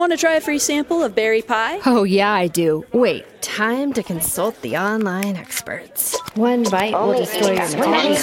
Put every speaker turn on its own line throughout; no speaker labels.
Want to try a free sample of berry pie?
Oh, yeah, I do. Wait, time to consult the online experts. One bite will destroy your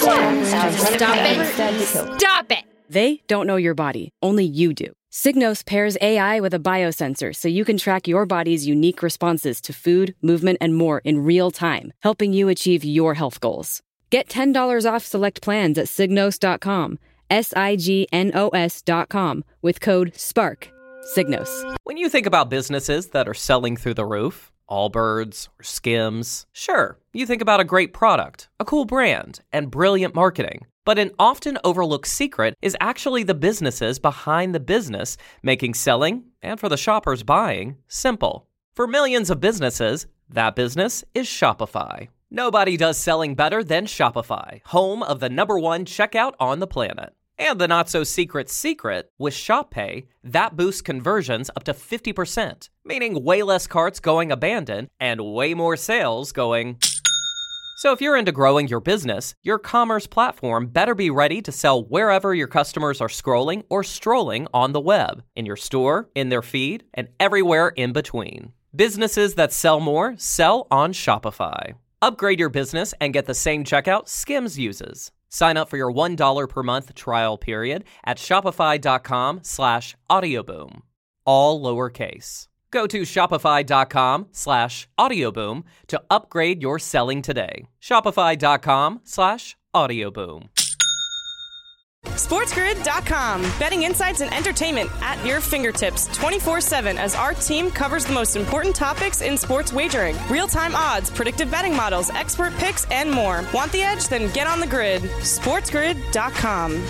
Stop it!
They don't know your body. Only you do. Signos pairs AI with a biosensor so you can track your body's unique responses to food, movement, and more in real time, helping you achieve your health goals. Get $10 off select plans at Signos.com, SIGNOS.com, with code SPARK. Signos.
When you think about businesses that are selling through the roof, Allbirds or Skims, sure, you think about a great product, a cool brand, and brilliant marketing. But an often overlooked secret is actually the businesses behind the business, making selling, and for the shoppers buying, simple. For millions of businesses, that business is Shopify. Nobody does selling better than Shopify, home of the #1 checkout on the planet. And the not-so-secret secret, with Shop Pay, that boosts conversions up to 50%, meaning way less carts going abandoned and way more sales going... So if you're into growing your business, your commerce platform better be ready to sell wherever your customers are scrolling or strolling on the web, in your store, in their feed, and everywhere in between. Businesses that sell more sell on Shopify. Upgrade your business and get the same checkout Skims uses. Sign up for your $1 per month trial period at shopify.com/audioboom. All lowercase. Go to shopify.com/audioboom to upgrade your selling today. Shopify.com/audioboom.
SportsGrid.com. Betting insights and entertainment at your fingertips 24/7 as our team covers the most important topics in sports wagering. Real-time odds, predictive betting models, expert picks, and more. Want the edge? Then get on the grid. SportsGrid.com.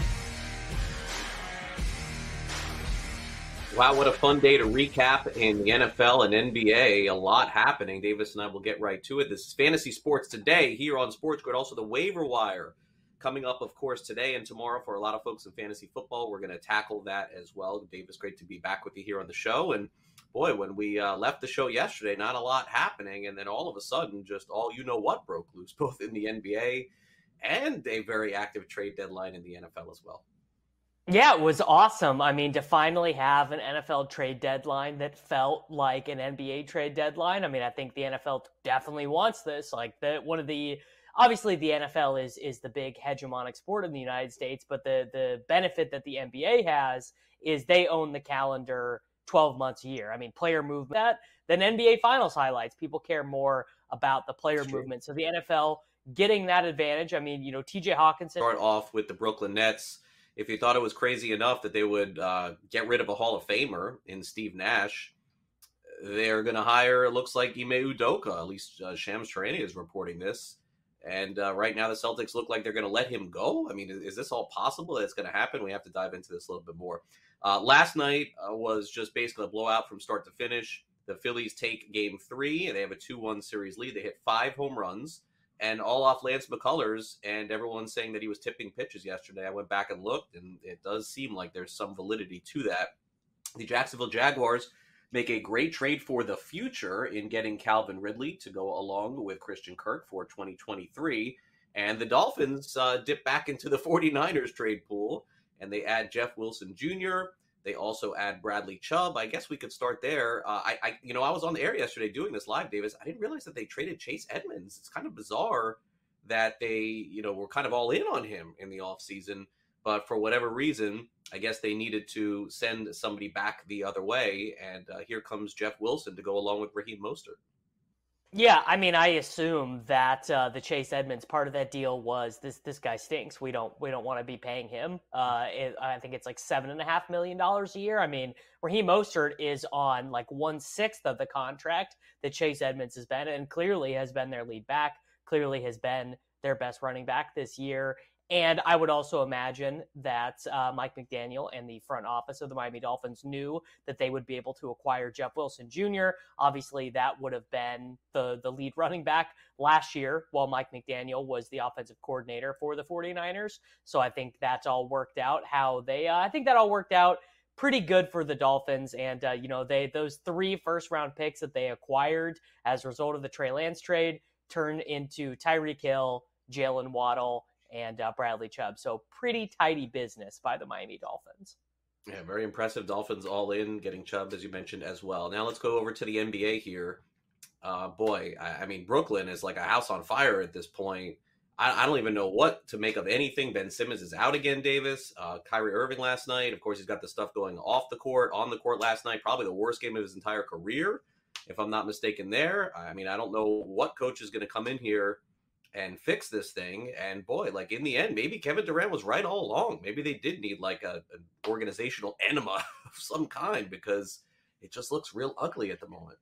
Wow, what a fun day to recap in the NFL and NBA. A lot happening. Davis and I will get right to it. This is Fantasy Sports Today here on Sports Grid. Also, the waiver wire coming up, of course, today and tomorrow for a lot of folks in fantasy football. We're going to tackle that as well. Davis, great to be back with you here on the show. And boy, when we left the show yesterday, not a lot happening. And then all of a sudden, just all you-know-what broke loose, both in the NBA and a very active trade deadline in the NFL as well.
Yeah, it was awesome. I mean, to finally have an NFL trade deadline that felt like an NBA trade deadline. I mean, I think the NFL definitely wants this. Like, obviously the NFL is the big hegemonic sport in the United States, but the benefit that the NBA has is they own the calendar 12 months a year. I mean, player movement than NBA Finals highlights. People care more about the player movement. So the NFL getting that advantage. I mean, TJ Hawkinson.
Start off with the Brooklyn Nets. If you thought it was crazy enough that they would get rid of a Hall of Famer in Steve Nash, they're going to hire, it looks like, Ime Udoka. At least Shams Charania is reporting this. And right now the Celtics look like they're going to let him go. I mean, is this all possible that it's going to happen? We have to dive into this a little bit more. Last night was just basically a blowout from start to finish. The Phillies take Game 3, and they have a 2-1 series lead. They hit 5 home runs. And all off Lance McCullers, and everyone's saying that he was tipping pitches yesterday. I went back and looked, and it does seem like there's some validity to that. The Jacksonville Jaguars make a great trade for the future in getting Calvin Ridley to go along with Christian Kirk for 2023. And the Dolphins dip back into the 49ers trade pool, and they add Jeff Wilson Jr., They also add Bradley Chubb. I guess we could start there. I was on the air yesterday doing this live, Davis. I didn't realize that they traded Chase Edmonds. It's kind of bizarre that they, were kind of all in on him in the offseason. But for whatever reason, I guess they needed to send somebody back the other way. And here comes Jeff Wilson to go along with Raheem Mostert.
Yeah, I mean, I assume that the Chase Edmonds part of that deal was this guy stinks. We don't want to be paying him. I think it's like $7.5 million a year. I mean, Raheem Mostert is on like 1/6 of the contract that Chase Edmonds has been, and clearly has been their lead back. Clearly has been their best running back this year. And I would also imagine that Mike McDaniel and the front office of the Miami Dolphins knew that they would be able to acquire Jeff Wilson Jr. Obviously, that would have been the lead running back last year while Mike McDaniel was the offensive coordinator for the 49ers. So I think that's all worked out I think that all worked out pretty good for the Dolphins. And, those 3 first-round picks that they acquired as a result of the Trey Lance trade turned into Tyreek Hill, Jalen Waddle, and Bradley Chubb. So pretty tidy business by the Miami Dolphins.
Yeah, very impressive. Dolphins all in, getting Chubb, as you mentioned, as well. Now let's go over to the NBA here. I mean, Brooklyn is like a house on fire at this point. I don't even know what to make of anything. Ben Simmons is out again, Davis. Kyrie Irving last night. Of course, he's got the stuff going off the court, on the court last night. Probably the worst game of his entire career, if I'm not mistaken there. I mean, I don't know what coach is going to come in here and fix this thing. And boy, like in the end, maybe Kevin Durant was right all along. Maybe they did need like an organizational enema of some kind, because it just looks real ugly at the moment.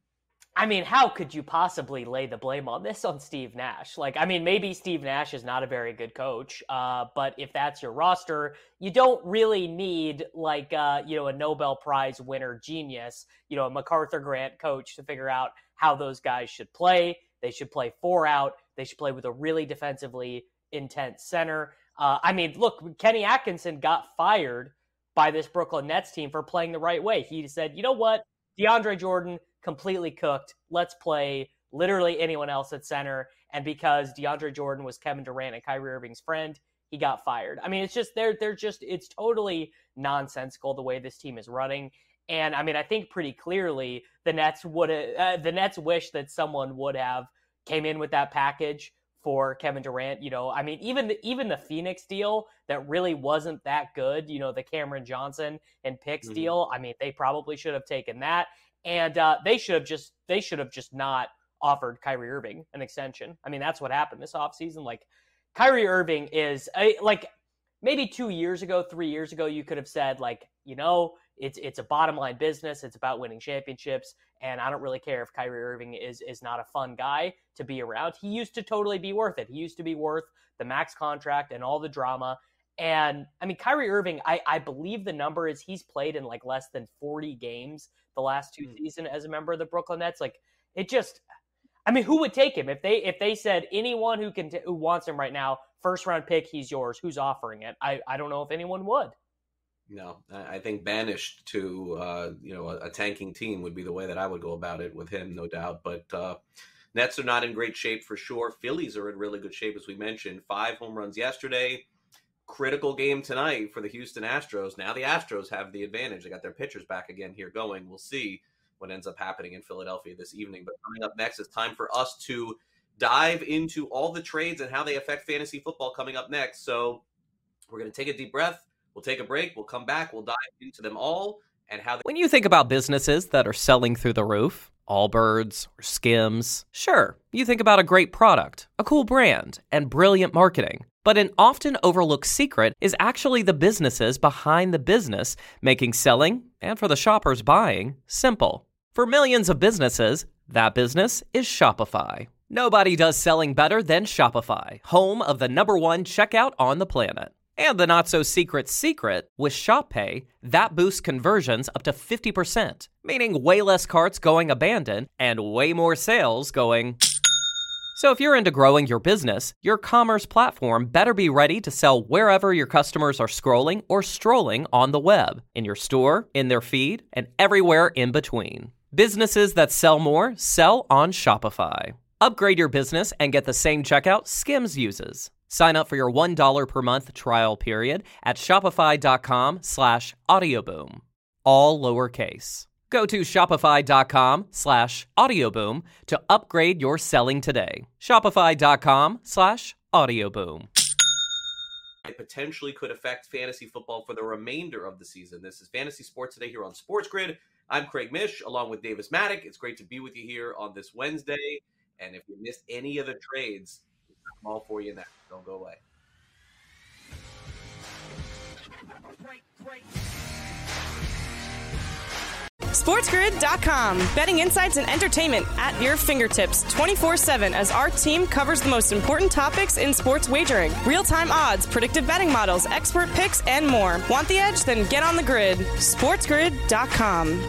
I mean, how could you possibly lay the blame on this on Steve Nash? Like, I mean, maybe Steve Nash is not a very good coach, but if that's your roster, you don't really need like, a Nobel Prize winner genius, a MacArthur Grant coach to figure out how those guys should play. They should play 4 out. They should play with a really defensively intense center. I mean, look, Kenny Atkinson got fired by this Brooklyn Nets team for playing the right way. He said, you know what, DeAndre Jordan, completely cooked. Let's play literally anyone else at center. And because DeAndre Jordan was Kevin Durant and Kyrie Irving's friend, he got fired. I mean, it's just, it's totally nonsensical the way this team is running. And I mean, I think pretty clearly the Nets wish that someone would have came in with that package for Kevin Durant. I mean, even the Phoenix deal that really wasn't that good, the Cameron Johnson and picks deal. I mean, they probably should have taken that. And they should have just not offered Kyrie Irving an extension. I mean, that's what happened this offseason. Like, Kyrie Irving is like maybe 2 years ago, 3 years ago, you could have said like, it's a bottom line business. It's about winning championships. And I don't really care if Kyrie Irving is not a fun guy to be around. He used to totally be worth it. He used to be worth the max contract and all the drama. And I mean, Kyrie Irving, I believe the number is he's played in like less than 40 games the last 2 seasons as a member of the Brooklyn Nets. Like, it just, I mean, who would take him if they said anyone who wants him right now, first round pick, he's yours. Who's offering it? I don't know if anyone would.
No, I think banished to a tanking team would be the way that I would go about it with him, no doubt. But Nets are not in great shape for sure. Phillies are in really good shape, as we mentioned. 5 home runs yesterday. Critical game tonight for the Houston Astros. Now the Astros have the advantage. They got their pitchers back again here going. We'll see what ends up happening in Philadelphia this evening. But coming up next, it's time for us to dive into all the trades and how they affect fantasy football coming up next. So we're going to take a deep breath. We'll take a break. We'll come back. We'll dive into them all and how
When you think about businesses that are selling through the roof, Allbirds or Skims, sure, you think about a great product, a cool brand, and brilliant marketing. But an often overlooked secret is actually the businesses behind the business, making selling, and for the shoppers buying, simple. For millions of businesses, that business is Shopify. Nobody does selling better than Shopify, home of the #1 checkout on the planet. And the not-so-secret secret, with ShopPay, that boosts conversions up to 50%, meaning way less carts going abandoned and way more sales going... So if you're into growing your business, your commerce platform better be ready to sell wherever your customers are scrolling or strolling on the web, in your store, in their feed, and everywhere in between. Businesses that sell more sell on Shopify. Upgrade your business and get the same checkout Skims uses. Sign up for your $1 per month trial period at shopify.com/audioboom. All lowercase. Go to shopify.com/audioboom to upgrade your selling today. Shopify.com/audioboom.
it potentially could affect fantasy football for the remainder of the season. This is Fantasy Sports Today here on Sports Grid. I'm Craig Mish, along with Davis Maddock. It's great to be with you here on this Wednesday. And if you missed any of the trades, I'm all for you now. Don't go away.
SportsGrid.com. Betting insights and entertainment at your fingertips 24/7 as our team covers the most important topics in sports wagering. Real-time odds, predictive betting models, expert picks, and more. Want the edge? Then get on the grid. SportsGrid.com.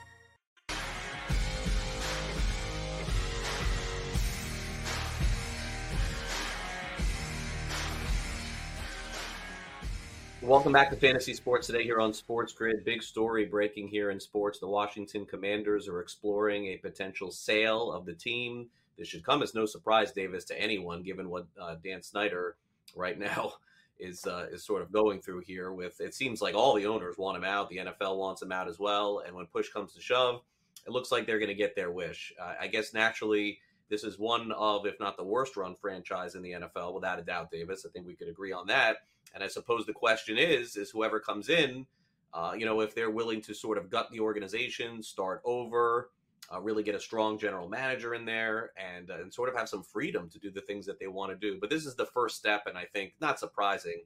Welcome back to Fantasy Sports Today here on Sports Grid. Big story breaking here in sports. The Washington Commanders are exploring a potential sale of the team. This should come as no surprise, Davis, to anyone, given what Dan Snyder right now is sort of going through here. With it seems like all the owners want him out, the NFL wants him out as well, and when push comes to shove, it looks like they're going to get their wish. I guess naturally, this is one of, if not the worst run franchise in the NFL, without a doubt, Davis. I think we could agree on that. And I suppose the question is whoever comes in, if they're willing to sort of gut the organization, start over, really get a strong general manager in there, and sort of have some freedom to do the things that they want to do. But this is the first step, and I think not surprising.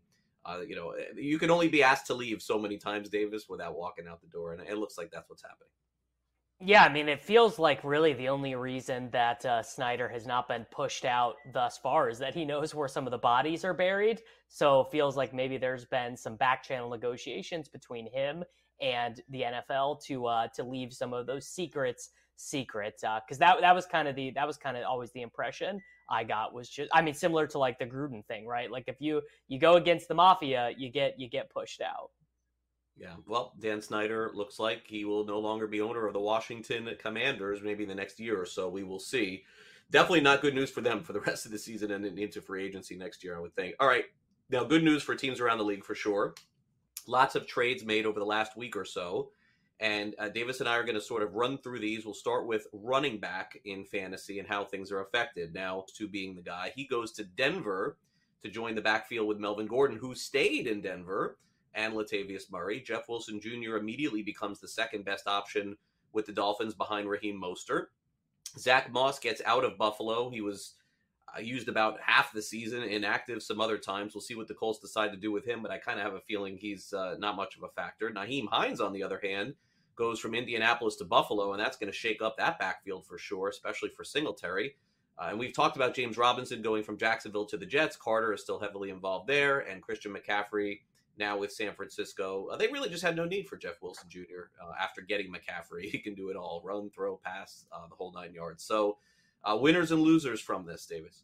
You can only be asked to leave so many times, Davis, without walking out the door, and it looks like that's what's happening.
Yeah, I mean, it feels like really the only reason that Snyder has not been pushed out thus far is that he knows where some of the bodies are buried. So it feels like maybe there's been some back channel negotiations between him and the NFL to leave some of those secrets secret. Because that was kind of always the impression I got, was just, I mean, similar to like the Gruden thing, right? Like if you go against the mafia, you get pushed out.
Yeah, well, Dan Snyder looks like he will no longer be owner of the Washington Commanders, maybe in the next year or so. We will see. Definitely not good news for them for the rest of the season and into free agency next year, I would think. All right, now good news for teams around the league for sure. Lots of trades made over the last week or so, and Davis and I are going to sort of run through these. We'll start with running back in fantasy and how things are affected. Now, Stu being the guy, he goes to Denver to join the backfield with Melvin Gordon, who stayed in Denver, and Latavius Murray. Jeff Wilson Jr. immediately becomes the second best option with the Dolphins behind Raheem Mostert. Zach Moss gets out of Buffalo. He was used about half the season, inactive some other times. We'll see what the Colts decide to do with him, but I kind of have a feeling he's not much of a factor. Nyheim Hines, on the other hand, goes from Indianapolis to Buffalo, and that's going to shake up that backfield for sure, especially for Singletary. And we've talked about James Robinson going from Jacksonville to the Jets. Carter is still heavily involved there, and Christian McCaffrey now with San Francisco. They really just had no need for Jeff Wilson Jr. After getting McCaffrey. He can do it all: run, throw, pass, the whole 9 yards. So winners and losers from this, Davis.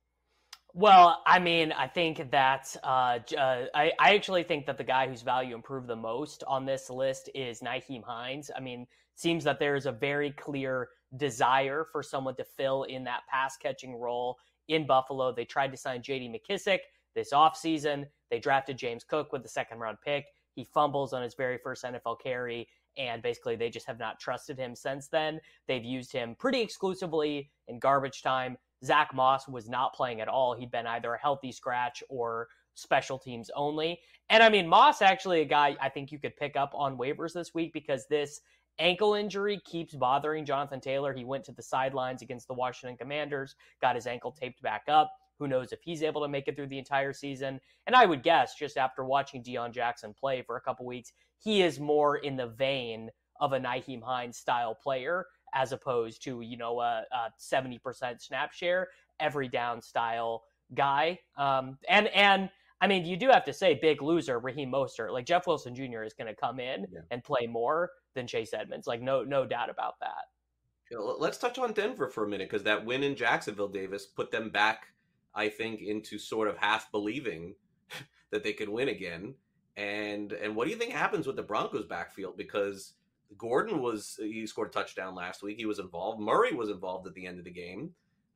Well, I mean, I think that I actually think that the guy whose value improved the most on this list is Nyheim Hines. I mean, it seems that there is a very clear desire for someone to fill in that pass-catching role in Buffalo. They tried to sign J.D. McKissick this offseason. They drafted James Cook with the second-round pick. He fumbles on his very first NFL carry, and basically they just have not trusted him since then. They've used him pretty exclusively in garbage time. Zach Moss was not playing at all. He'd been either a healthy scratch or special teams only. And I mean, Moss actually a guy I think you could pick up on waivers this week because this ankle injury keeps bothering Jonathan Taylor. He went to the sidelines against the Washington Commanders, got his ankle taped back up. Who knows if he's able to make it through the entire season. And I would guess, just after watching Deion Jackson play for a couple weeks, he is more in the vein of a Nyheim Hines style player as opposed to, a 70% snap share, every down style guy. And I mean, you do have to say, big loser, Raheem Mostert. Like, Jeff Wilson Jr. is going to come in and play more than Chase Edmonds. Like, no doubt about that.
Let's touch on Denver for a minute, because that win in Jacksonville, Davis, put them back, I think, into sort of half believing that they could win again. And what do you think happens with the Broncos backfield? Because Gordon he scored a touchdown last week. He was involved. Murray was involved at the end of the game.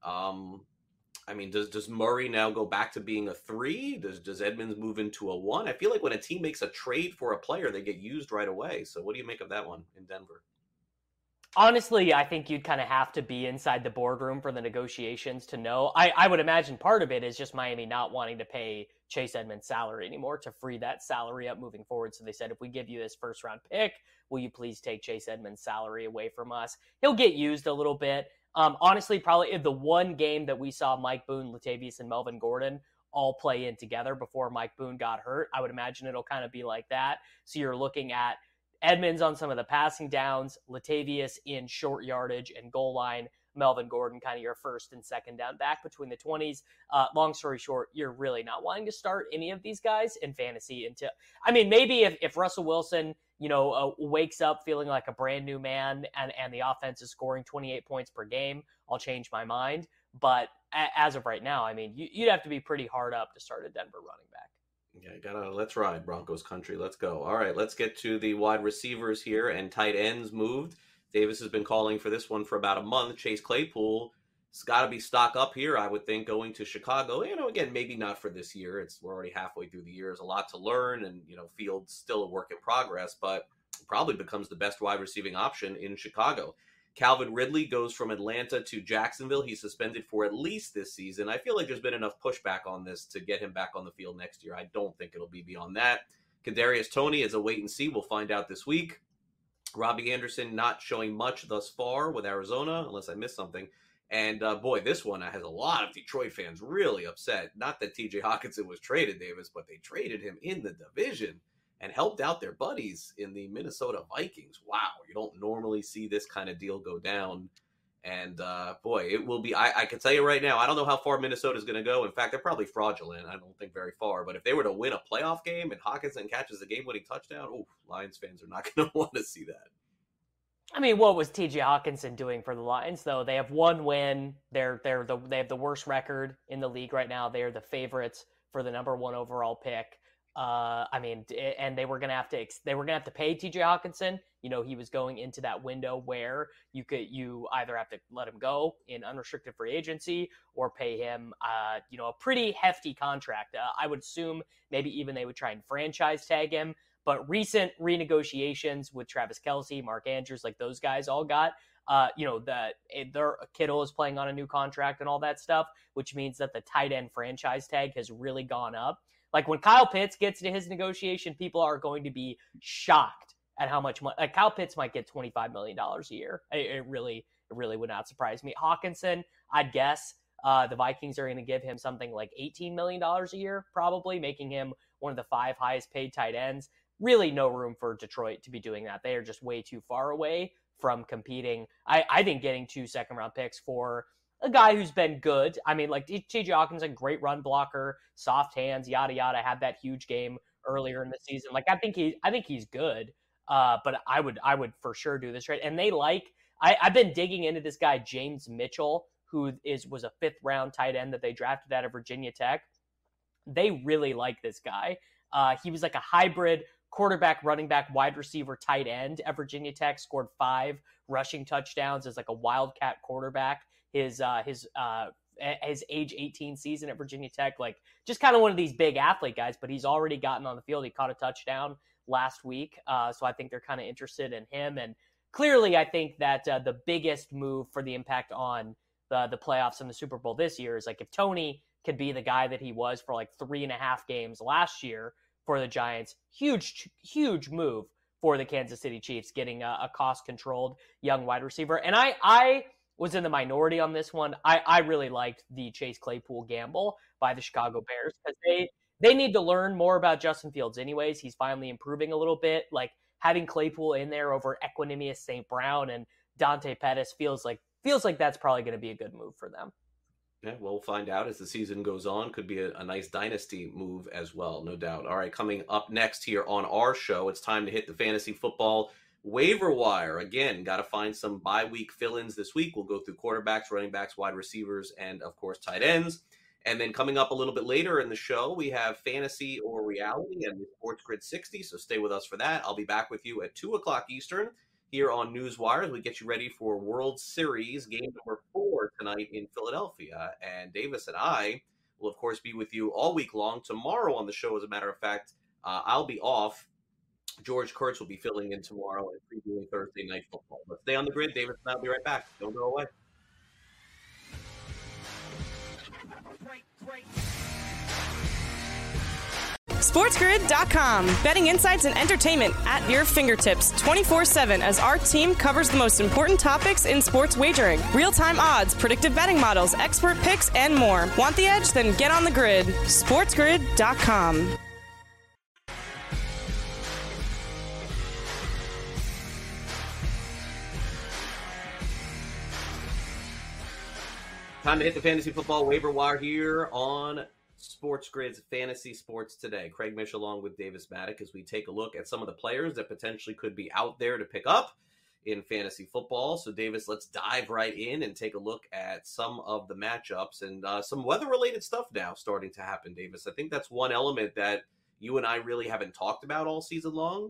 I mean, does Murray now go back to being a 3? Does Edmonds move into a 1? I feel like when a team makes a trade for a player, they get used right away. So what do you make of that one in Denver?
Honestly, I think you'd kind of have to be inside the boardroom for the negotiations to know. I would imagine part of it is just Miami not wanting to pay Chase Edmonds' salary anymore to free that salary up moving forward. So they said, if we give you this first-round pick, will you please take Chase Edmonds' salary away from us? He'll get used a little bit. Honestly, probably the one game that we saw Mike Boone, Latavius, and Melvin Gordon all play in together before Mike Boone got hurt. I would imagine it'll kind of be like that. So you're looking at Edmonds on some of the passing downs, Latavius in short yardage and goal line, Melvin Gordon kind of your first and second down back between the 20s. Long story short, you're really not wanting to start any of these guys in fantasy until, I mean, maybe if Russell Wilson, wakes up feeling like a brand new man and the offense is scoring 28 points per game, I'll change my mind. But as of right now, I mean, you'd have to be pretty hard up to start a Denver running back.
Yeah, let's ride Broncos country. Let's go. All right, let's get to the wide receivers here and tight ends moved. Davis has been calling for this one for about a month. Chase Claypool It's got to be stock up here, I would think, going to Chicago. Again, maybe not for this year. We're already halfway through the year. There's a lot to learn, and, Fields still a work in progress, but probably becomes the best wide receiving option in Chicago. Calvin Ridley goes from Atlanta to Jacksonville. He's suspended for at least this season. I feel like there's been enough pushback on this to get him back on the field next year. I don't think it'll be beyond that. Kadarius Toney is a wait and see. We'll find out this week. Robbie Anderson not showing much thus far with Arizona, unless I missed something. And, this one has a lot of Detroit fans really upset. Not that TJ Hockenson was traded, Davis, but they traded him in the division and helped out their buddies in the Minnesota Vikings. Wow, you don't normally see this kind of deal go down. And, it will be – I can tell you right now, I don't know how far Minnesota's going to go. In fact, they're probably fraudulent. I don't think very far. But if they were to win a playoff game and Hockenson catches a game-winning touchdown, Lions fans are not going to want to see that.
I mean, what was TJ Hockenson doing for the Lions, though? They have one win. They have the worst record in the league right now. They are the favorites for the number 1 overall pick. And they were gonna have to pay TJ Hockenson. He was going into that window where you either have to let him go in unrestricted free agency or pay him, a pretty hefty contract. I would assume maybe even they would try and franchise tag him. But recent renegotiations with Travis Kelce, Mark Andrews, like those guys all got, their Kittle is playing on a new contract and all that stuff, which means that the tight end franchise tag has really gone up. Like when Kyle Pitts gets to his negotiation, people are going to be shocked at how much money. Like Kyle Pitts might get $25 million a year. It really would not surprise me. Hockenson, I'd guess the Vikings are going to give him something like $18 million a year, probably making him one of the 5 highest paid tight ends. Really no room for Detroit to be doing that. They are just way too far away from competing. I think getting 2 second-round picks for a guy who's been good. I mean, like TJ Hockenson, great run blocker, soft hands, yada yada. Had that huge game earlier in the season. Like I think he's good. But I would for sure do this trade. And I've been digging into this guy James Mitchell, who was a 5th-round tight end that they drafted out of Virginia Tech. They really like this guy. He was like a hybrid quarterback, running back, wide receiver, tight end at Virginia Tech, scored 5 rushing touchdowns as like a wildcat quarterback. His age 18 season at Virginia Tech, like just kind of one of these big athlete guys, but he's already gotten on the field. He caught a touchdown last week. So I think they're kind of interested in him. And clearly I think that the biggest move for the impact on the playoffs and the Super Bowl this year is like if Toney could be the guy that he was for like 3.5 games last year for the Giants, huge move for the Kansas City Chiefs, getting a cost-controlled young wide receiver. And I was in the minority on this one. I really liked the Chase Claypool gamble by the Chicago Bears because they need to learn more about Justin Fields anyways. He's finally improving a little bit. Like having Claypool in there over Equanimeous St. Brown and Dante Pettis feels like that's probably going to be a good move for them.
Yeah, we'll find out as the season goes on. Could be a nice dynasty move as well, no doubt. All right, coming up next here on our show, it's time to hit the fantasy football waiver wire. Again, got to find some bye-week fill-ins this week. We'll go through quarterbacks, running backs, wide receivers, and, of course, tight ends. And then coming up a little bit later in the show, we have Fantasy or Reality and the Sports Grid 60, so stay with us for that. I'll be back with you at 2 o'clock Eastern here on Newswire as we get you ready for World Series game number 4 tonight in Philadelphia. And Davis and I will, of course, be with you all week long. Tomorrow on the show, as a matter of fact, I'll be off. George Kurtz will be filling in tomorrow and previewing Thursday Night Football. But stay on the grid. Davis and I'll be right back. Don't go away.
SportsGrid.com. Betting insights and entertainment at your fingertips 24/7 as our team covers the most important topics in sports wagering. Real-time odds, predictive betting models, expert picks, and more. Want the edge? Then get on the grid. SportsGrid.com.
Time to hit the fantasy football waiver wire here on Sports Grid's Fantasy Sports Today. Craig Mish along with Davis Maddock as we take a look at some of the players that potentially could be out there to pick up in fantasy football. So, Davis, let's dive right in and take a look at some of the matchups and some weather-related stuff now starting to happen, Davis. I think that's one element that you and I really haven't talked about all season long.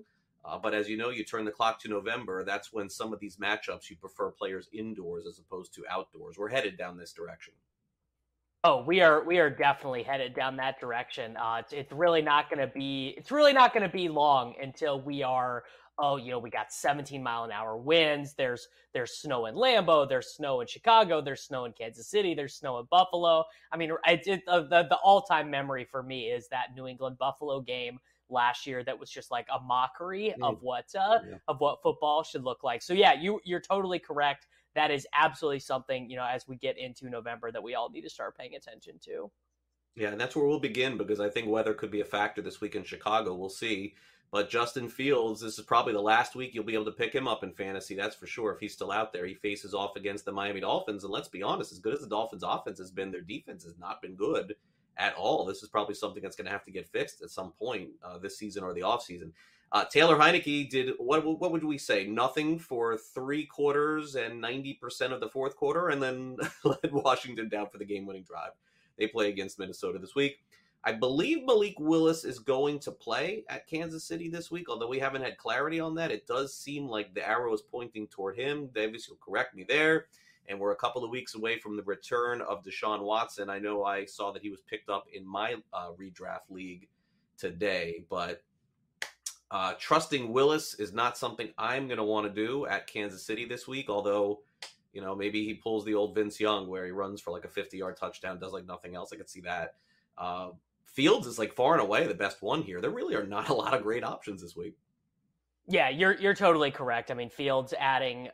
But as you know, you turn the clock to November. That's when some of these matchups you prefer players indoors as opposed to outdoors. We're headed down this direction.
Oh, we are definitely headed down that direction. It's really not going to be long until we are. Oh, we got 17-mile-an-hour winds. There's snow in Lambeau. There's snow in Chicago. There's snow in Kansas City. There's snow in Buffalo. I mean, the all-time memory for me is that New England Buffalo game last year that was just like a mockery of what football should look like. So yeah, you're totally correct. That is absolutely something, as we get into November, that we all need to start paying attention to.
Yeah, and that's where we'll begin, because I think weather could be a factor this week in Chicago. We'll see. But Justin Fields, this is probably the last week you'll be able to pick him up in fantasy, that's for sure, if he's still out there. He faces off against the Miami Dolphins, and let's be honest, as good as the Dolphins' offense has been, their defense has not been good at all. This is probably something that's going to have to get fixed at some point this season or the offseason. Taylor Heinicke did, what would we say, nothing for 3 quarters and 90% of the fourth quarter, and then led Washington down for the game-winning drive. They play against Minnesota this week. I believe Malik Willis is going to play at Kansas City this week, although we haven't had clarity on that. It does seem like the arrow is pointing toward him. Davis, you'll correct me there. And we're a couple of weeks away from the return of Deshaun Watson. I know I saw that he was picked up in my redraft league today, but trusting Willis is not something I'm going to want to do at Kansas City this week, although, maybe he pulls the old Vince Young where he runs for like a 50-yard touchdown, does like nothing else. I could see that. Fields is like far and away the best one here. There really are not a lot of great options this week.
Yeah, you're totally correct. I mean, Fields adding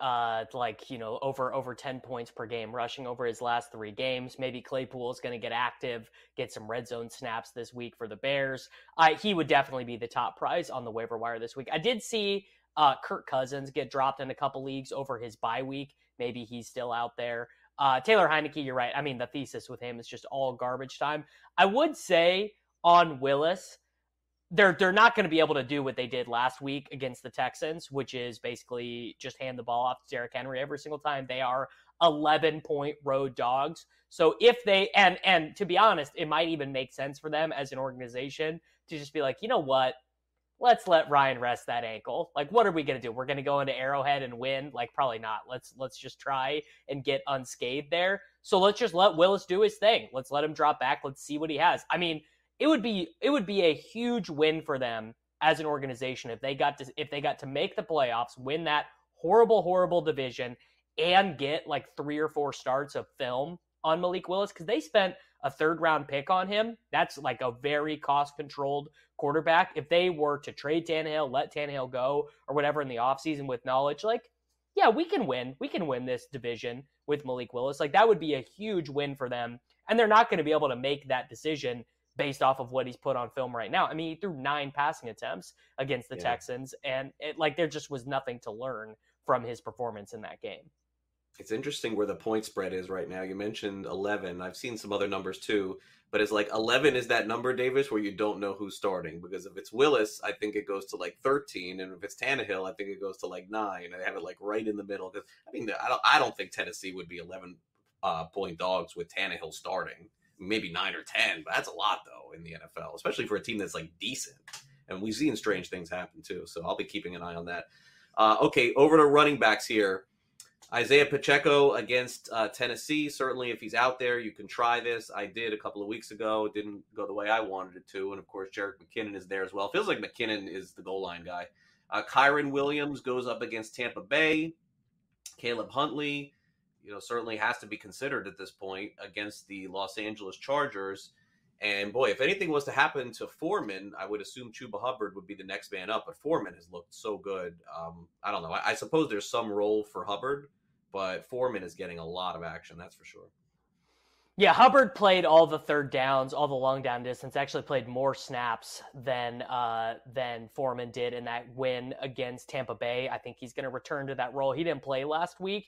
over 10 points per game, rushing over his last 3 games. Maybe Claypool is going to get active, get some red zone snaps this week for the Bears. He would definitely be the top prize on the waiver wire this week. I did see Kirk Cousins get dropped in a couple leagues over his bye week. Maybe he's still out there. Taylor Heinicke, you're right. I mean, the thesis with him is just all garbage time. I would say on Willis, they're not going to be able to do what they did last week against the Texans, which is basically just hand the ball off to Derrick Henry every single time. They are 11-point road dogs. So if they, and to be honest, it might even make sense for them as an organization to just be like, you know what? Let's let Ryan rest that ankle. Like, what are we going to do? We're going to go into Arrowhead and win? Like, probably not. Let's just try and get unscathed there. So let's just let Willis do his thing. Let's let him drop back. Let's see what he has. I mean, it would be a huge win for them as an organization if they got to make the playoffs, win that horrible division, and get like 3 or 4 starts of film on Malik Willis, because they spent a 3rd-round pick on him. That's like a very cost-controlled quarterback. If they were to trade Tannehill, let Tannehill go, or whatever in the offseason with knowledge, like, yeah, we can win. We can win this division with Malik Willis. Like, that would be a huge win for them, and they're not going to be able to make that decision based off of what he's put on film right now. I mean, he threw 9 passing attempts against the Texans, and there just was nothing to learn from his performance in that game.
It's interesting where the point spread is right now. You mentioned 11. I've seen some other numbers too, but it's like 11 is that number, Davis, where you don't know who's starting. Because if it's Willis, I think it goes to like 13, and if it's Tannehill, I think it goes to like 9. I have it like right in the middle. Because I mean, I don't think Tennessee would be 11 point dogs with Tannehill starting. Maybe 9 or 10, but that's a lot though in the NFL, especially for a team that's like decent. And we've seen strange things happen too, so I'll be keeping an eye on that. Okay, over to running backs here. Isaiah Pacheco against Tennessee. Certainly, if he's out there, you can try this. I did a couple of weeks ago. It didn't go the way I wanted it to. And, of course, Jerick McKinnon is there as well. Feels like McKinnon is the goal line guy. Kyren Williams goes up against Tampa Bay. Caleb Huntley, certainly has to be considered at this point against the Los Angeles Chargers. And, boy, if anything was to happen to Foreman, I would assume Chuba Hubbard would be the next man up. But Foreman has looked so good. I don't know. I suppose there's some role for Hubbard, but Foreman is getting a lot of action, that's for sure.
Yeah, Hubbard played all the 3rd downs, all the long down distance, actually played more snaps than Foreman did in that win against Tampa Bay. I think he's going to return to that role. He didn't play last week,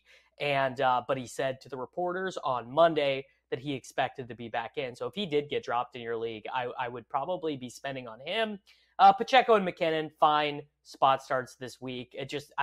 but he said to the reporters on Monday that he expected to be back in. So if he did get dropped in your league, I would probably be spending on him. Pacheco and McKinnon, fine spot starts this week.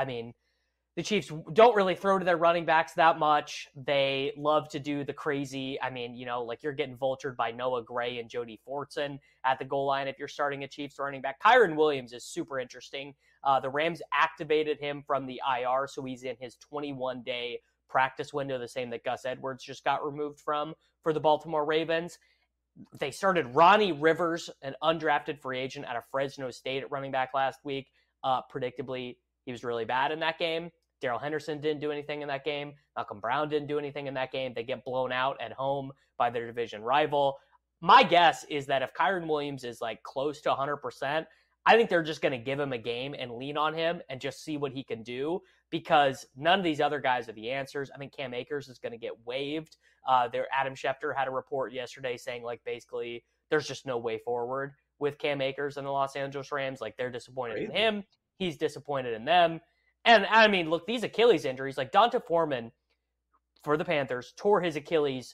The Chiefs don't really throw to their running backs that much. They love to do the crazy. You're getting vultured by Noah Gray and Jody Fortson at the goal line if you're starting a Chiefs running back. Kyren Williams is super interesting. The Rams activated him from the IR, so he's in his 21-day practice window, the same that Gus Edwards just got removed from for the Baltimore Ravens. They started Ronnie Rivers, an undrafted free agent out of Fresno State at running back last week. Predictably, he was really bad in that game. Darrell Henderson didn't do anything in that game. Malcolm Brown didn't do anything in that game. They get blown out at home by their division rival. My guess is that if Kyren Williams is like close to 100%, I think they're just going to give him a game and lean on him and just see what he can do, because none of these other guys are the answers. I think Cam Akers is going to get waived. Adam Schefter had a report yesterday saying like basically there's just no way forward with Cam Akers and the Los Angeles Rams. Like they're disappointed in him. He's disappointed in them. And I mean, look, these Achilles injuries, like Donta Foreman for the Panthers tore his Achilles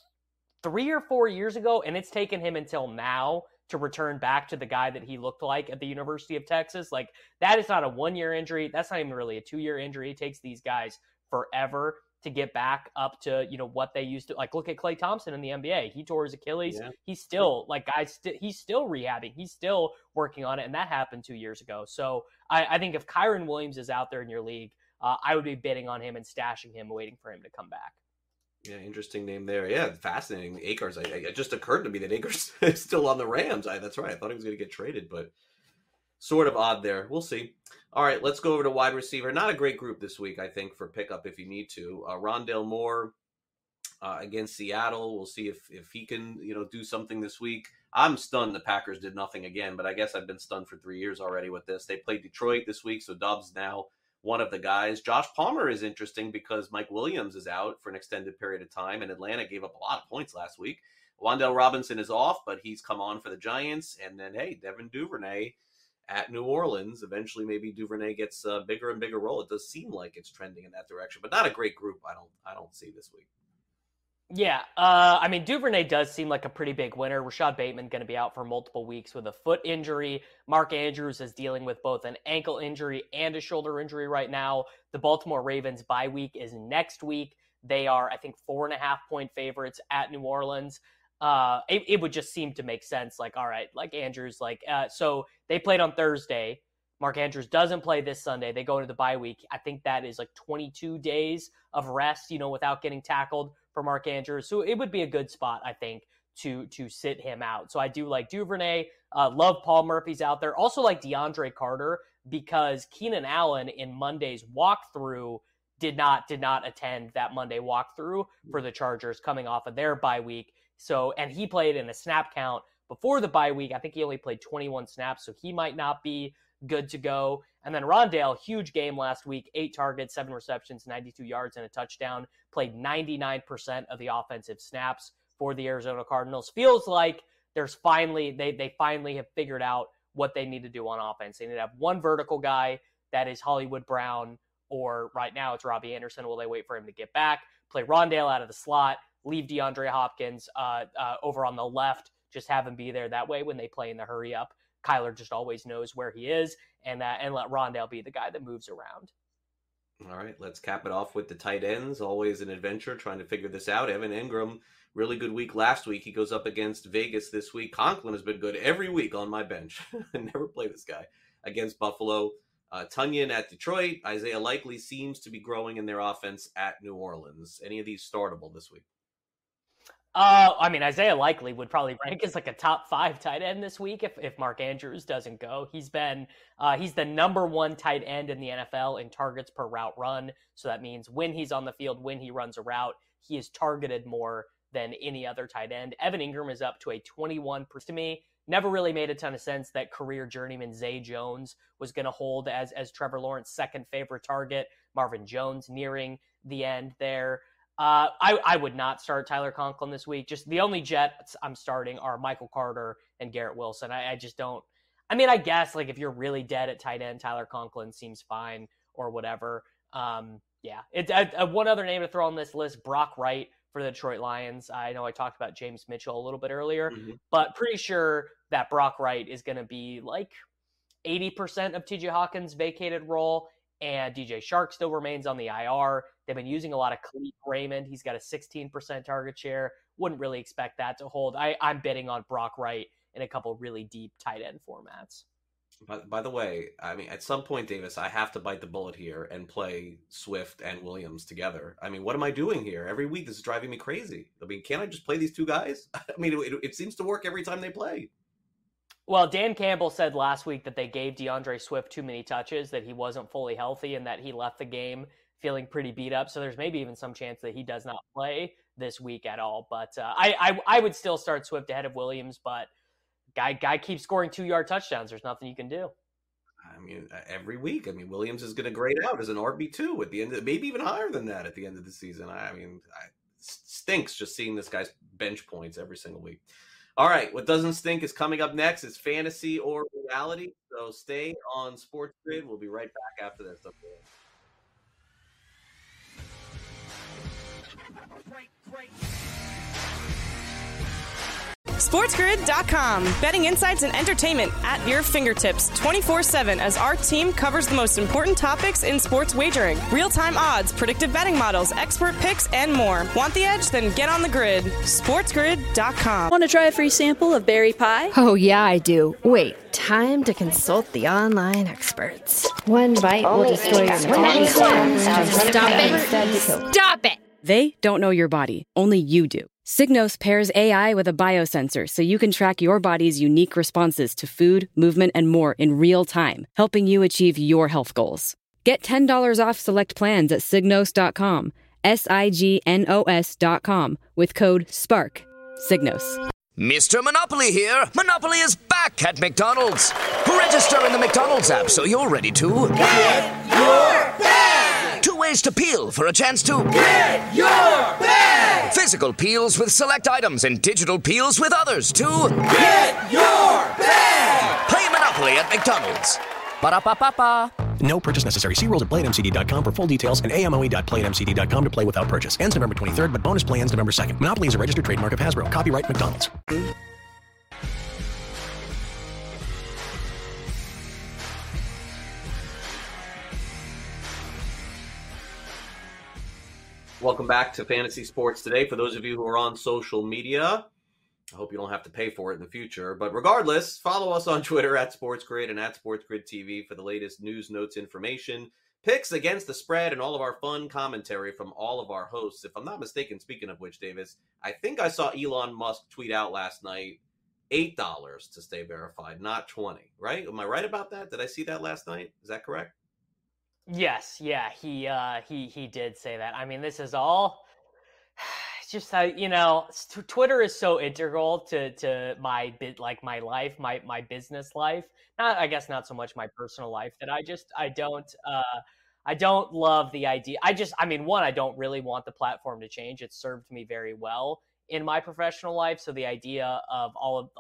3 or 4 years ago, and it's taken him until now to return back to the guy that he looked like at the University of Texas. Like that is not a 1-year injury. That's not even really a 2-year injury. It takes these guys forever to get back up to, what they used to. Like look at Klay Thompson in the NBA. He tore his Achilles. Yeah. He's still he's still rehabbing. He's still working on it. And that happened 2 years ago. So I think if Kyren Williams is out there in your league, I would be bidding on him and stashing him, waiting for him to come back.
Yeah, interesting name there. Yeah, fascinating. Akers. It just occurred to me that Akers is still on the Rams. That's right. I thought he was going to get traded, but sort of odd there. We'll see. All right, let's go over to wide receiver. Not a great group this week, I think, for pickup if you need to. Rondale Moore against Seattle. We'll see if he can, do something this week. I'm stunned the Packers did nothing again, but I guess I've been stunned for 3 years already with this. They played Detroit this week, so Dobbs now one of the guys. Josh Palmer is interesting because Mike Williams is out for an extended period of time, and Atlanta gave up a lot of points last week. Wan'Dale Robinson is off, but he's come on for the Giants. And then, hey, Devin Duvernay at New Orleans. Eventually, maybe Duvernay gets a bigger and bigger role. It does seem like it's trending in that direction, but not a great group. I don't see this week.
Yeah, Duvernay does seem like a pretty big winner. Rashad Bateman going to be out for multiple weeks with a foot injury. Mark Andrews is dealing with both an ankle injury and a shoulder injury right now. The Baltimore Ravens bye week is next week. They are, I think, 4.5-point favorites at New Orleans. It would just seem to make sense. Like, all right, like Andrews, so they played on Thursday. Mark Andrews doesn't play this Sunday. They go into the bye week. I think that is like 22 days of rest, without getting tackled for Mark Andrews. So it would be a good spot, I think, to sit him out. So I do like Duvernay. Love Paul Murphy's out there. Also like DeAndre Carter, because Keenan Allen in Monday's walkthrough did not attend that Monday walkthrough for the Chargers coming off of their bye week. So, and he played in a snap count before the bye week. I think he only played 21 snaps, so he might not be good to go. And then Rondale, huge game last week, 8 targets, 7 receptions, 92 yards, and a touchdown. Played 99% of the offensive snaps for the Arizona Cardinals. Feels like there's finally, they finally have figured out what they need to do on offense. They need to have one vertical guy, that is Hollywood Brown, or right now it's Robbie Anderson. Will they wait for him to get back? Play Rondale out of the slot, leave DeAndre Hopkins over on the left, just have him be there. That way when they play in the hurry up, Kyler just always knows where he is, and let Rondale be the guy that moves around.
All right, let's cap it off with the tight ends. Always an adventure trying to figure this out. Evan Ingram, really good week last week. He goes up against Vegas this week. Conklin has been good every week on my bench. I never play this guy. Against Buffalo. Tunyon at Detroit. Isaiah Likely seems to be growing in their offense at New Orleans. Any of these startable this week?
Isaiah Likely would probably rank as like a top 5 tight end this week if Mark Andrews doesn't go. He's the number 1 tight end in the NFL in targets per route run. So that means when he's on the field, when he runs a route, he is targeted more than any other tight end. Evan Ingram is up to a 21%. To me, never really made a ton of sense that career journeyman Zay Jones was going to hold as Trevor Lawrence's second favorite target. Marvin Jones nearing the end there. I would not start Tyler Conklin this week. Just the only Jets I'm starting are Michael Carter and Garrett Wilson. I just don't. I guess like if you're really dead at tight end, Tyler Conklin seems fine or whatever. It's one other name to throw on this list: Brock Wright for the Detroit Lions. I know I talked about James Mitchell a little bit earlier, but pretty sure that Brock Wright is going to be like 80% of TJ Hawkins' vacated role. And DJ Shark still remains on the IR. They've been using a lot of Khalif Raymond. He's got a 16% target share. Wouldn't really expect that to hold. I'm betting on Brock Wright in a couple really deep tight end formats.
By the way, I mean, at some point, Davis, I have to bite the bullet here and play Swift and Williams together. I mean, what am I doing here? Every week, this is driving me crazy. I mean, can't I just play these two guys? I mean, it seems to work every time they play.
Well, Dan Campbell said last week that they gave DeAndre Swift too many touches, that he wasn't fully healthy, and that he left the game feeling pretty beat up. So there's maybe even some chance that he does not play this week at all. But I would still start Swift ahead of Williams, but guy keeps scoring 2-yard touchdowns. There's nothing you can do.
I mean, every week. I mean, Williams is going to grade out as an RB2 at the end, maybe even higher than that at the end of the season. I mean, stinks just seeing this guy's bench points every single week. All right, what doesn't stink is coming up next. It's fantasy or reality. So stay on Sports Grid. We'll be right back after this.
SportsGrid.com. Betting insights and entertainment at your fingertips 24/7 as our team covers the most important topics in sports wagering. Real-time odds, predictive betting models, expert picks, and more. Want the edge? Then get on the grid. SportsGrid.com.
Want to try a free sample of berry pie?
Oh, yeah, I do. Wait, time to consult the online experts. One bite will destroy your Stop it! Stop it!
They don't know your body, only you do. Signos pairs AI with a biosensor so you can track your body's unique responses to food, movement, and more in real time, helping you achieve your health goals. Get $10 off select plans at Signos.com, SIGNOS.com, with code SPARK. Signos.
Mr. Monopoly here. Monopoly is back at McDonald's. Register in the McDonald's app so you're ready to get your bag. 2 ways to peel for a chance to get your bag. Physical peels with select items and digital peels with others to get your bag. Play Monopoly at McDonald's. Ba-da-ba-ba-ba.
No purchase necessary. See rules at PlayAtMCD.com for full details and AMOE.PlayAtMCD.com to play without purchase. Ends November 23rd, but bonus play ends November 2nd. Monopoly is a registered trademark of Hasbro. Copyright McDonald's.
Welcome back to Fantasy Sports Today. For those of you who are on social media, I hope you don't have to pay for it in the future. But regardless, follow us on Twitter at SportsGrid and at SportsGridTV for the latest news, notes, information, picks against the spread, and all of our fun commentary from all of our hosts. If I'm not mistaken, speaking of which, Davis, I think I saw Elon Musk tweet out last night $8 to stay verified, not 20, right? Am I right about that? Did I see that last night? Is that correct?
Yes, yeah, he did say that. I mean, this is all. It's just how, you know, Twitter is so integral to my my life, my business life. I guess not so much my personal life, that I don't love the idea. I mean, one, I don't really want the platform to change. It's served me very well in my professional life. So the idea of all of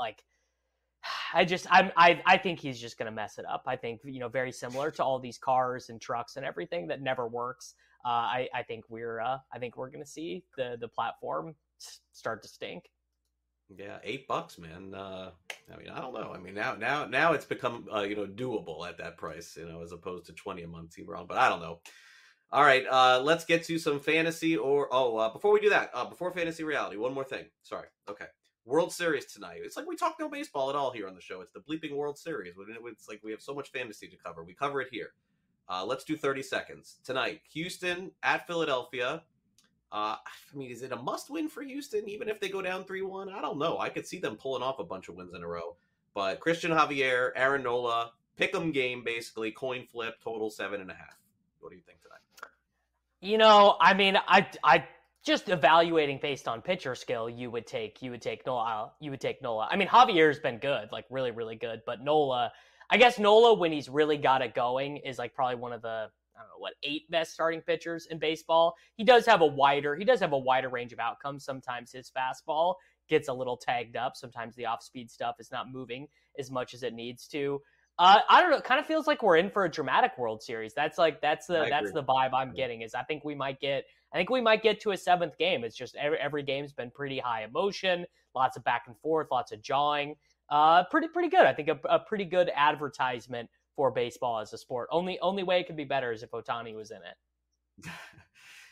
I think he's just going to mess it up. I think, you know, very similar to all these cars and trucks and everything that never works. I think we're going to see the platform start to stink.
Yeah, $8, man. I mean, I don't know. I mean, now it's become doable at that price, as opposed to 20 a month, T-Brown. But I don't know. All right, let's get to some fantasy before we do that, before fantasy reality, one more thing. Sorry. Okay. World Series tonight. It's like we talk no baseball at all here on the show. It's the bleeping World Series. It's like we have so much fantasy to cover. We cover it here. Let's do 30 seconds. Tonight, Houston at Philadelphia. I mean, is it a must-win for Houston, even if they go down 3-1? I don't know. I could see them pulling off a bunch of wins in a row. But Christian Javier, Aaron Nola, pick'em game, basically, coin flip, total 7.5. What do you think tonight?
I mean, I just evaluating based on pitcher skill, you would take Nola. I mean, Javier's been good, like really, really good. But Nola, I guess Nola, when he's really got it going, is like probably one of the 8 best starting pitchers in baseball. He does have a wider range of outcomes. Sometimes his fastball gets a little tagged up. Sometimes the off-speed stuff is not moving as much as it needs to. I don't know. It kind of feels like we're in for a dramatic World Series. That's the vibe I'm getting. Is I think we might get to a 7th game. It's just every game's been pretty high emotion, lots of back and forth, lots of jawing. Pretty good. I think a pretty good advertisement for baseball as a sport. Only way it could be better is if Ohtani was in it.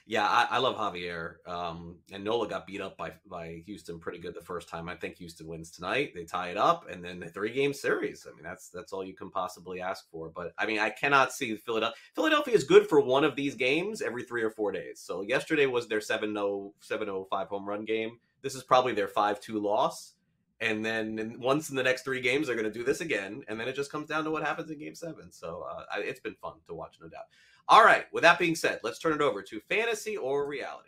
Yeah, I love Javier. And Nola got beat up by Houston pretty good the first time. I think Houston wins tonight. They tie it up, and then the 3-game series. I mean, that's all you can possibly ask for. But I mean, I cannot see Philadelphia. Philadelphia is good for one of these games every 3 or 4 days. So yesterday was their 7-0 5-home run game. This is probably their 5-2 loss. And then once in the next 3 games, they're going to do this again. And then it just comes down to what happens in Game 7. So it's been fun to watch, no doubt. All right, with that being said, let's turn it over to fantasy or reality.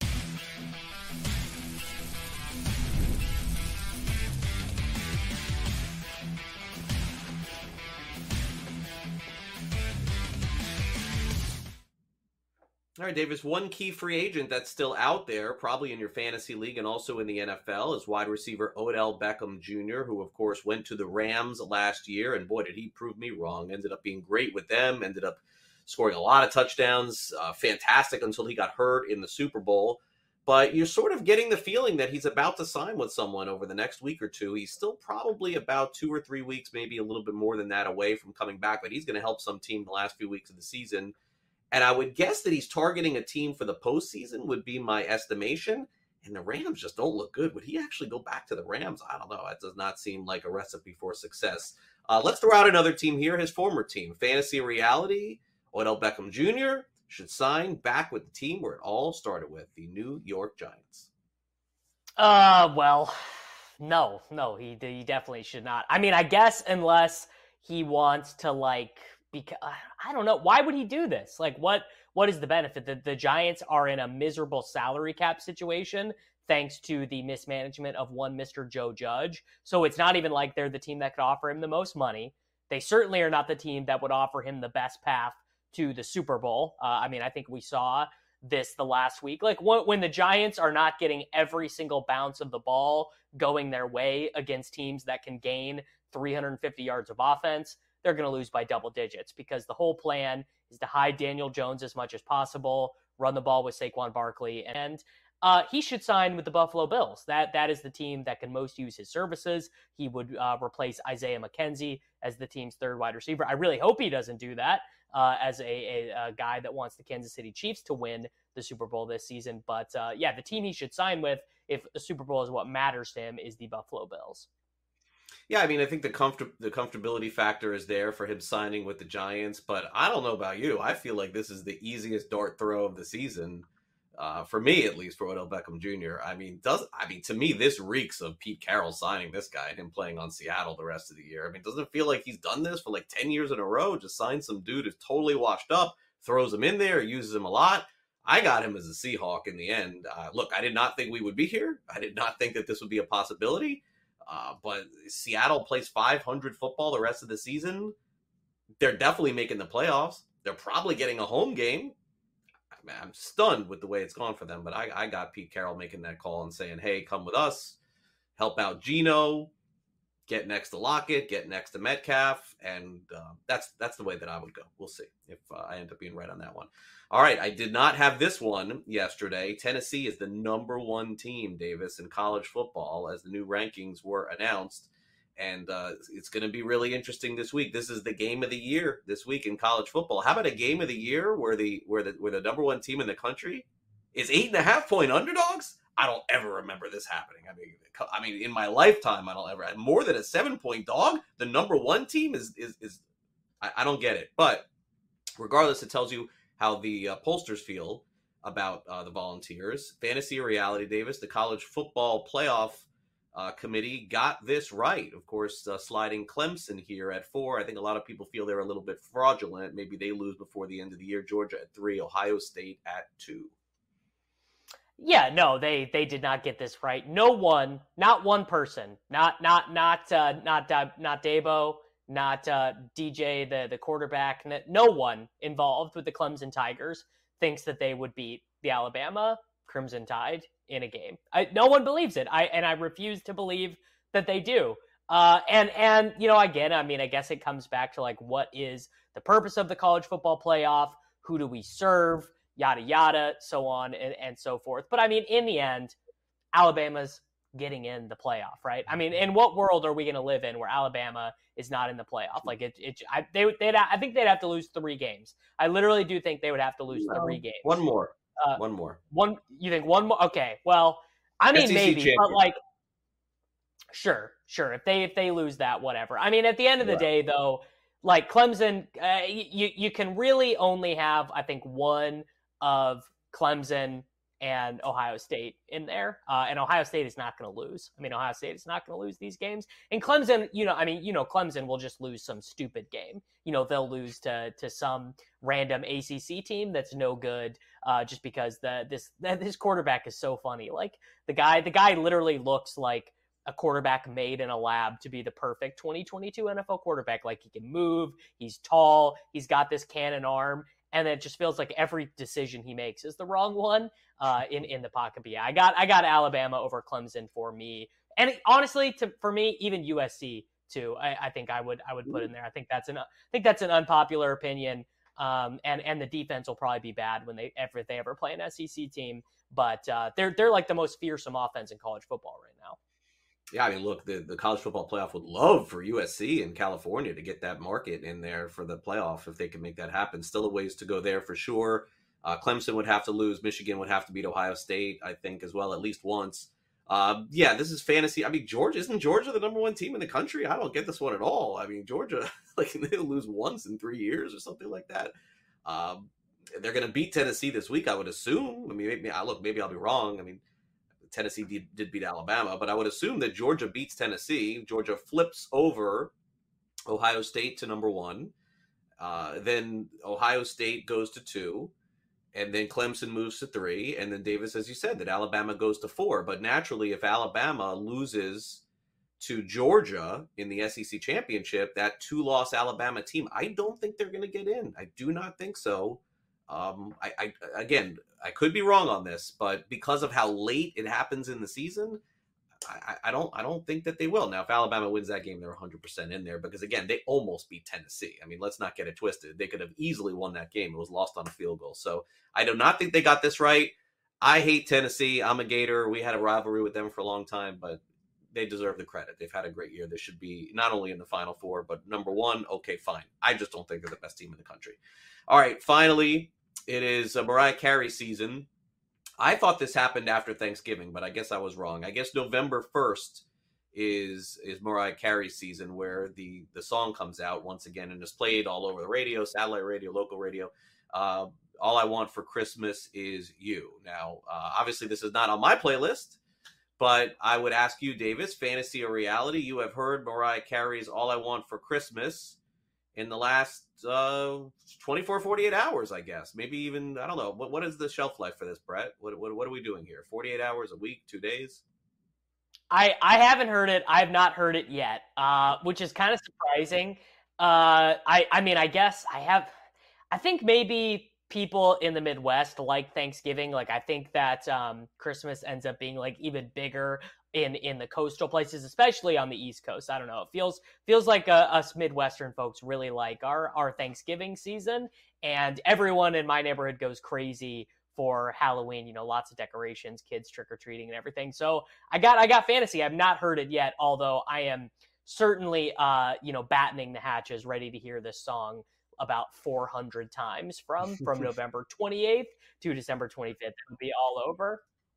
All right, Davis, one key free agent that's still out there, probably in your fantasy league and also in the NFL, is wide receiver Odell Beckham Jr., who, of course, went to the Rams last year. And boy, did he prove me wrong. Ended up being great with them, ended up scoring a lot of touchdowns, fantastic until he got hurt in the Super Bowl. But you're sort of getting the feeling that he's about to sign with someone over the next week or two. He's still probably about 2 or 3 weeks, maybe a little bit more than that away from coming back, but he's going to help some team the last few weeks of the season. And I would guess that he's targeting a team for the postseason would be my estimation. And the Rams just don't look good. Would he actually go back to the Rams? I don't know. It does not seem like a recipe for success. Let's throw out another team here, his former team, Fantasy Reality. Odell Beckham Jr. should sign back with the team where it all started with, the New York Giants.
Well, no, he definitely should not. I mean, I guess unless he wants to, because I don't know. Why would he do this? What is the benefit? The Giants are in a miserable salary cap situation thanks to the mismanagement of one Mr. Joe Judge. So it's not even like they're the team that could offer him the most money. They certainly are not the team that would offer him the best path to the Super Bowl. I mean, I think we saw this the last week. When the Giants are not getting every single bounce of the ball going their way against teams that can gain 350 yards of offense, they're going to lose by double digits because the whole plan is to hide Daniel Jones as much as possible, run the ball with Saquon Barkley, and he should sign with the Buffalo Bills. That is the team that can most use his services. He would replace Isaiah McKenzie as the team's third wide receiver. I really hope he doesn't do that as a guy that wants the Kansas City Chiefs to win the Super Bowl this season. But the team he should sign with, if the Super Bowl is what matters to him, is the Buffalo Bills.
Yeah, I mean, I think the comfortability factor is there for him signing with the Giants, but I don't know about you. I feel like this is the easiest dart throw of the season, for me at least, for Odell Beckham Jr. I mean, to me, this reeks of Pete Carroll signing this guy and him playing on Seattle the rest of the year. I mean, doesn't it feel like he's done this for 10 years in a row? Just signed some dude who's totally washed up, throws him in there, uses him a lot. I got him as a Seahawk in the end. Look, I did not think we would be here. I did not think that this would be a possibility. But Seattle plays 500 football the rest of the season. They're definitely making the playoffs. They're probably getting a home game. I mean, I'm stunned with the way it's gone for them, but I got Pete Carroll making that call and saying, hey, come with us, help out Geno, get next to Lockett, get next to Metcalf, and that's the way that I would go. We'll see if I end up being right on that one. All right, I did not have this one yesterday. Tennessee is the number 1 team, Davis, in college football as the new rankings were announced, and it's going to be really interesting this week. This is the game of the year this week in college football. How about a game of the year where the number 1 team in the country is 8.5-point underdogs? I don't ever remember this happening. I mean, in my lifetime, I don't ever have more than a 7-point dog. The number 1 team is I don't get it. But regardless, it tells you how the pollsters feel about the Volunteers. Fantasy or reality, Davis, the college football playoff committee got this right. Of course, sliding Clemson here at 4. I think a lot of people feel they're a little bit fraudulent. Maybe they lose before the end of the year. Georgia at 3, Ohio State at 2.
Yeah, no, they did not get this right. No one, not one person, not Dabo, not DJ, the quarterback. No one involved with the Clemson Tigers thinks that they would beat the Alabama Crimson Tide in a game. No one believes it. I refuse to believe that they do. And again, I mean, I guess it comes back to what is the purpose of the college football playoff? Who do we serve? Yada, yada, so on and so forth. But I mean, in the end, Alabama's getting in the playoff, right? I mean, in what world are we going to live in where Alabama is not in the playoff? I think they'd have to lose 3 games. I literally do think they would have to lose 3 games.
One more. One more.
You think one more? Okay. Well, I mean,
SEC
maybe,
champion.
but like, sure. If they lose that, whatever. I mean, at the end of the day, though, like Clemson, you can really only have, I think, one of Clemson and Ohio State in there. And Ohio State is not going to lose. I mean, Ohio State is not going to lose these games. And Clemson, Clemson will just lose some stupid game. They'll lose to some random ACC team that's no good, just because this quarterback is so funny. Like the guy literally looks like a quarterback made in a lab to be the perfect 2022 NFL quarterback. Like he can move, he's tall, he's got this cannon arm, and it just feels like every decision he makes is the wrong one in the pocket. But yeah, I got Alabama over Clemson for me, and honestly, for me, even USC too. I think I would put in there. I think that's an unpopular opinion. And the defense will probably be bad if they ever play an SEC team. But they're like the most fearsome offense in college football right now.
Yeah, I mean, look, the college football playoff would love for USC and California to get that market in there for the playoff if they can make that happen. Still a ways to go there for sure. Clemson would have to lose. Michigan would have to beat Ohio State, I think, as well, at least once. Yeah, this is fantasy. I mean, isn't Georgia the number one team in the country? I don't get this one at all. I mean, Georgia, like, they'll lose once in 3 years or something like that. They're going to beat Tennessee this week, I would assume. I mean, maybe I'll be wrong. I mean, Tennessee did beat Alabama, but I would assume that Georgia beats Tennessee. Georgia flips over Ohio State to number one. Then Ohio State goes to 2. And then Clemson moves to 3. And then, Davis, as you said, that Alabama goes to 4. But naturally, if Alabama loses to Georgia in the SEC championship, that 2-loss Alabama team, I don't think they're going to get in. I do not think so. I could be wrong on this, but because of how late it happens in the season, I don't think that they will. Now, if Alabama wins that game, they're 100% in there because, again, they almost beat Tennessee. I mean, let's not get it twisted. They could have easily won that game. It was lost on a field goal. So I do not think they got this right. I hate Tennessee. I'm a Gator. We had a rivalry with them for a long time, but they deserve the credit. They've had a great year. They should be not only in the Final Four, but number one. Okay, fine. I just don't think they're the best team in the country. All right, finally, it is Mariah Carey season. I thought this happened after Thanksgiving, but I guess I was wrong. I guess November 1st is Mariah Carey's season, where the song comes out once again and is played all over the radio, satellite radio, local radio. All I Want for Christmas Is You. Now, obviously, this is not on my playlist, but I would ask you, Davis, fantasy or reality, you have heard Mariah Carey's All I Want for Christmas in the last 24, 48 hours, I guess. Maybe even, I don't know. What is the shelf life for this, Brett? What are we doing here? 48 hours, a week, 2 days?
I haven't heard it. I have not heard it yet, which is kind of surprising. I mean, I guess I think maybe people in the Midwest like Thanksgiving. Like, I think that Christmas ends up being like even bigger in the coastal places, especially on the East Coast. I don't know. It feels like us Midwestern folks really like our Thanksgiving season, and everyone in my neighborhood goes crazy for Halloween. Lots of decorations, kids trick-or-treating and everything. So I got fantasy. I've not heard it yet, although I am certainly battening the hatches, ready to hear this song about 400 times from November 28th to December 25th. It'll be all over.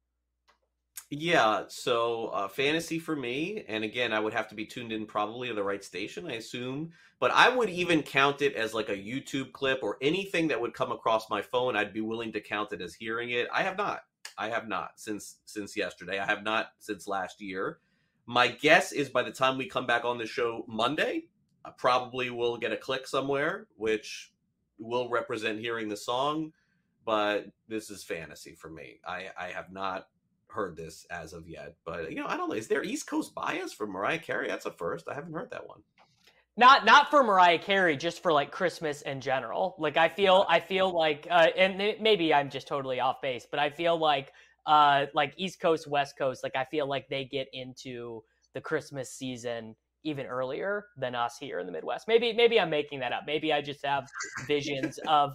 Yeah, so fantasy for me, and again, I would have to be tuned in probably to the right station, I assume, but I would even count it as like a YouTube clip or anything that would come across my phone. I'd be willing to count it as hearing it. I have not since yesterday. I have not since last year. My guess is by the time we come back on the show Monday, I probably will get a click somewhere, which will represent hearing the song, but this is fantasy for me. I have not heard this as of yet, but I don't know. Is there East Coast bias for Mariah Carey? That's a first. I haven't heard that one.
Not for Mariah Carey, just for like Christmas in general. Like I feel like, and maybe I'm just totally off base, but I feel like East Coast, West Coast, like I feel like they get into the Christmas season even earlier than us here in the Midwest. Maybe I'm making that up. Maybe I just have visions of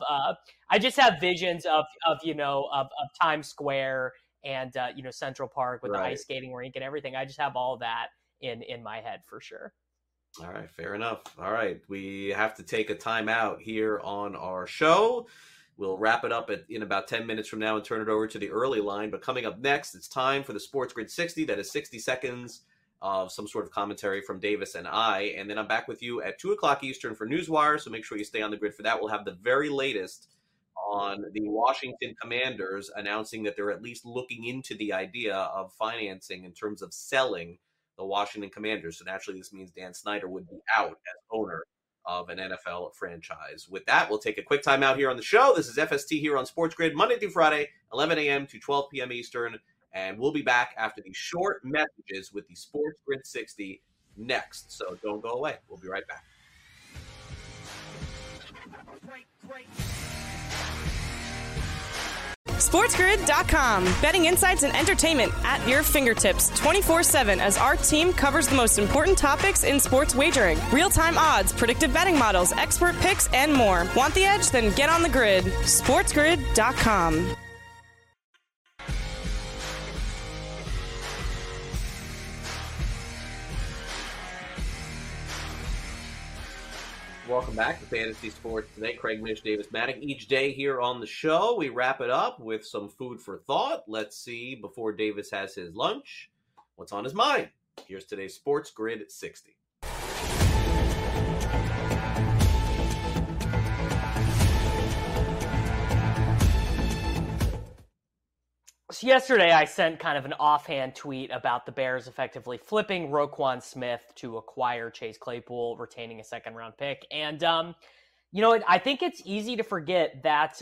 Times Square and Central Park with the ice skating rink and everything. I just have all that in my head for sure.
All right, fair enough. All right, we have to take a time out here on our show. We'll wrap it up in about 10 minutes from now and turn it over to the early line. But coming up next, it's time for the Sports Grid 60. That is 60 seconds of some sort of commentary from Davis and I. And then I'm back with you at 2 o'clock Eastern for Newswire, so make sure you stay on the grid for that. We'll have the very latest on the Washington Commanders announcing that they're at least looking into the idea of financing in terms of selling the Washington Commanders. So naturally, this means Dan Snyder would be out as owner of an NFL franchise. With that, we'll take a quick time out here on the show. This is FST here on Sports Grid, Monday through Friday, 11 a.m. to 12 p.m. Eastern. And we'll be back after these short messages with the Sports Grid 60 next. So don't go away. We'll be right back.
SportsGrid.com. Betting insights and entertainment at your fingertips 24/7 as our team covers the most important topics in sports wagering. Real-time odds, predictive betting models, expert picks, and more. Want the edge? Then get on the grid. SportsGrid.com.
Welcome back to Fantasy Sports Today. Craig Mish, Davis Maddock. Each day here on the show, we wrap it up with some food for thought. Let's see, before Davis has his lunch, what's on his mind. Here's today's Sports Grid 60.
So yesterday, I sent kind of an offhand tweet about the Bears effectively flipping Roquan Smith to acquire Chase Claypool, retaining a second-round pick. And, I think it's easy to forget that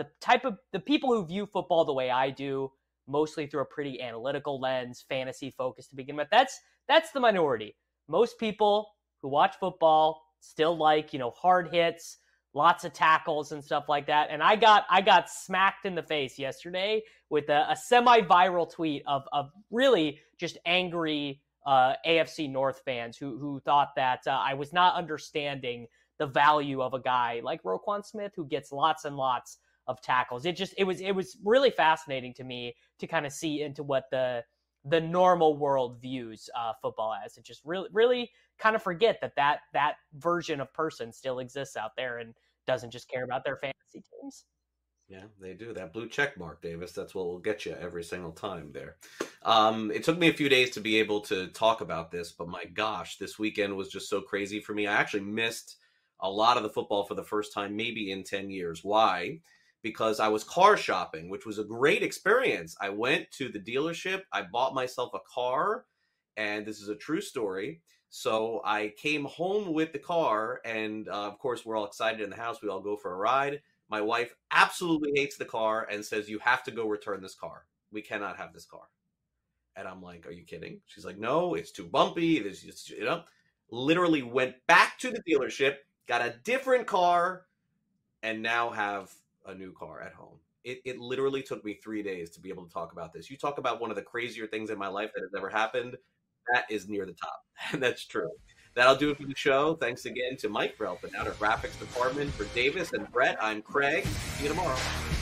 the people who view football the way I do, mostly through a pretty analytical lens, fantasy-focused to begin with, that's the minority. Most people who watch football still like, hard hits, lots of tackles and stuff like that. And I got smacked in the face yesterday with a semi-viral tweet of really just angry AFC North fans who thought that I was not understanding the value of a guy like Roquan Smith who gets lots and lots of tackles. It was really fascinating to me to kind of see into what the normal world views football as. It just really kind of forget that version of person still exists out there and doesn't just care about their fantasy teams.
Yeah, they do. That blue check mark, Davis, that's what will get you every single time there. It took me a few days to be able to talk about this, but my gosh, this weekend was just so crazy for me. I actually missed a lot of the football for the first time, maybe in 10 years. Why? Because I was car shopping, which was a great experience. I went to the dealership, I bought myself a car, and this is a true story. So I came home with the car, and of course, we're all excited in the house. We all go for a ride. My wife absolutely hates the car and says, you have to go return this car. We cannot have this car. And I'm like, are you kidding? She's like, no, it's too bumpy. Literally went back to the dealership, got a different car, and now have a new car at home. It literally took me 3 days to be able to talk about this. You talk about one of the crazier things in my life that has ever happened. That is near the top. And that's true. That'll do it for the show. Thanks again to Mike for helping out our graphics department. For Davis and Brett, I'm Craig. See you tomorrow.